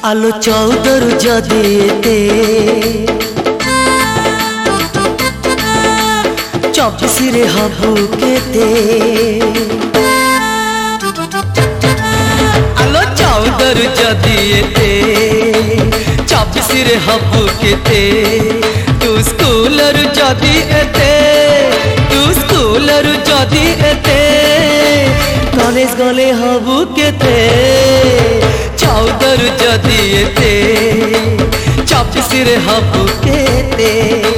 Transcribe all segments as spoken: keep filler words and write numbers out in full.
आलो चौदर जदीते चौबीस रे हबू केते आलो चौदर जदीते चौबीस रे हबू केते तू स्कूलर जदी एते तू स्कूलर जदी एते कॉलेज गले हबू केते चौदर जदी एते चौबीस रे हबू केते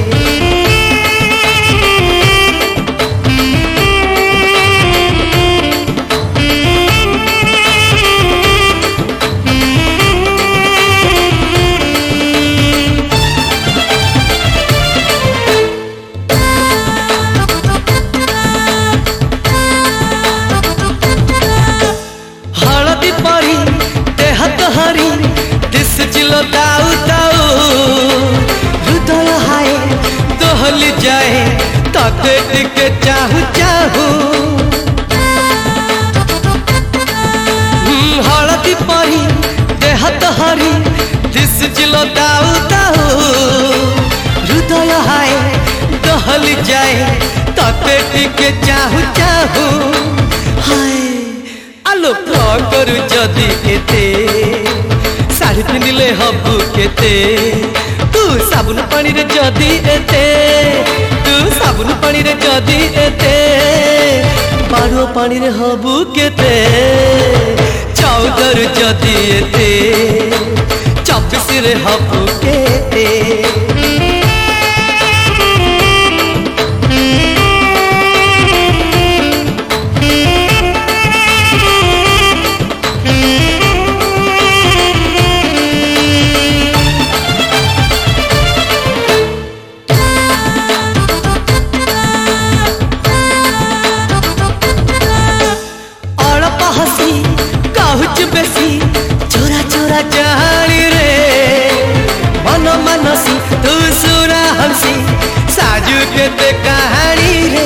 दाऊ दाऊ हृदय हाय दोहल जाए तते टिके चाहू चाहू हलदी परी देह तहरी दिस जिलो दाऊ दाऊ हृदय हाय दोहल जाए तते टिके चाहू चाहू हाय आलो कर जदी एते साड़ी पिंधले हबू केते तू साबुन पानी रे जदी एते तू साबुन पानी रे जदी एते बारो पानी रे हबू केते चौदर जदी एते चौबीस रे हबू केते बेसी चोरा चोरा जानी रे मन मनसी तू सुरा हंसी साजू के ते कहानी रे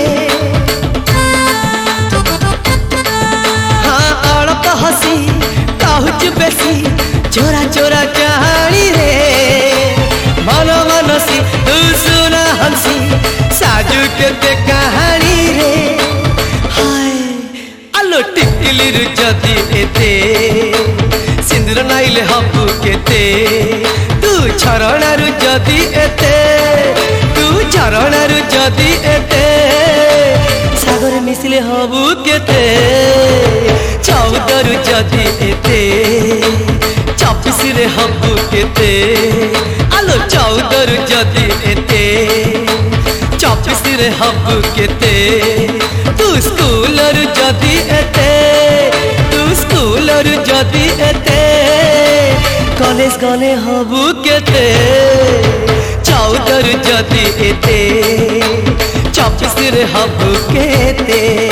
हाँ अड़प हसी कहूच बेसी चोरा चोरा जानी रे मन मनसी तू सुरा हंसी साजू के ते कहानी रे हाय आलो टिकली रे जदी एते सिंदूर नाइले हबू केते तू झरणारू जदी एते तू झरणारू जदी एते सागर मिसले हबू केते चौदर जदी एते चौबीस रे हबू केते आलो चौदर जदी एते चौबीस रे हबू केते तू स्कूलर जदी एते स्कूलर जदी एते कॉलेज गले हबू केते चौदर जदी एते चौबीस रे हबू केते।